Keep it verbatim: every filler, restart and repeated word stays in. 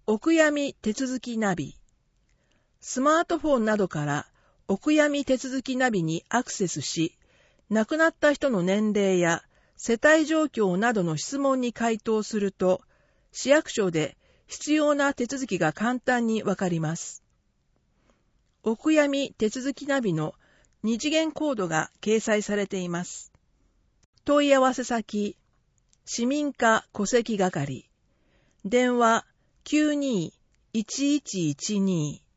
お悔やみ手続きナビ。スマートフォンなどからお悔やみ手続きナビにアクセスし、亡くなった人の年齢や世帯状況などの質問に回答すると、市役所で必要な手続きが簡単にわかります。お悔やみ手続きナビの二次元コードが掲載されています。問い合わせ先、市民課戸籍係、電話 きゅうにーいちいちいちに